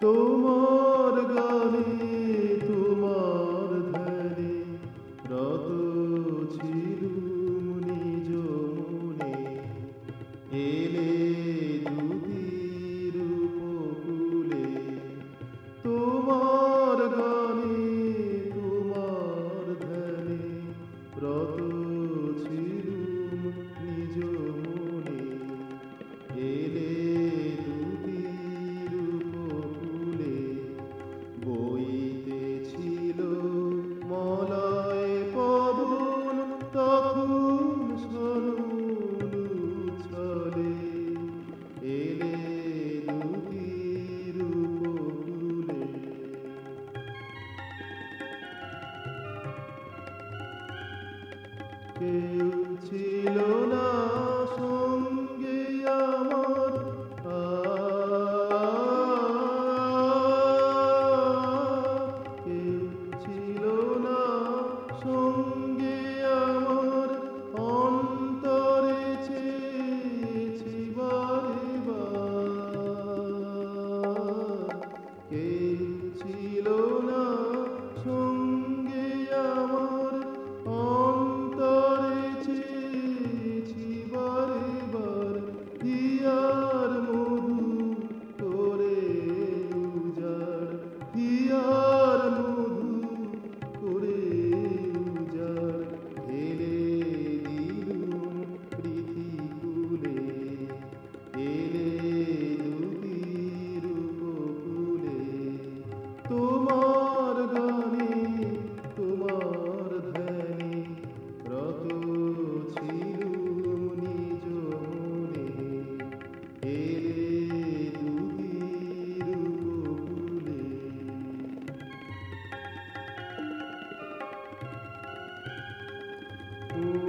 তোমার গানে তোমার ধ্যানে রত ছিলুম নিজ মনে। এলে দুধীর উপকূলে তোমার গানে তোমার ধ্যানে রত ছিলুম নিজ মনে। এলে দুধীর উপকূলে বইতেছিল মলয় পবন তখন ছলে। এলে দুধীর উপকূলে। কেউ ছিল না সঙ্গে আমার, কেউ ছিল না সঙ্গে আমার, অন্তরে চেয়েছি বারে বার। কেউ ছিল না সঙ্গে আমার, অন্তরে চেয়েছি বারে বার। হিয়ার মধু করে উজাড়, হিয়ার মধু করে উজাড়। ঢেলে দিলুম প্রীতিকুলে। এলে দুধীর উপকূলে তোমার গানে তোমার ধ্যানে রত ছিলুম নিজ মনে। এলে দুধীর উপকূলে। ও